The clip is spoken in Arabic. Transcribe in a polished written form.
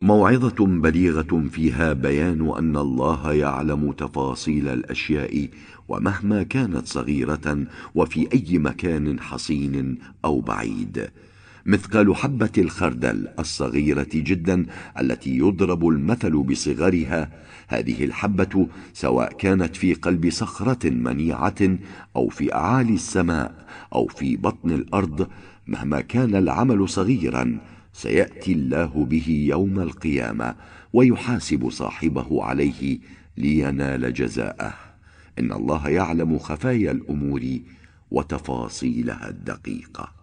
موعظة بليغة فيها بيان أن الله يعلم تفاصيل الأشياء ومهما كانت صغيرة وفي أي مكان حصين أو بعيد. مثقال حبة الخردل الصغيرة جدا التي يضرب المثل بصغرها، هذه الحبة سواء كانت في قلب صخرة منيعة أو في أعالي السماء أو في بطن الأرض، مهما كان العمل صغيرا سيأتي الله به يوم القيامة ويحاسب صاحبه عليه لينال جزاءه. إن الله يعلم خفايا الأمور وتفاصيلها الدقيقة.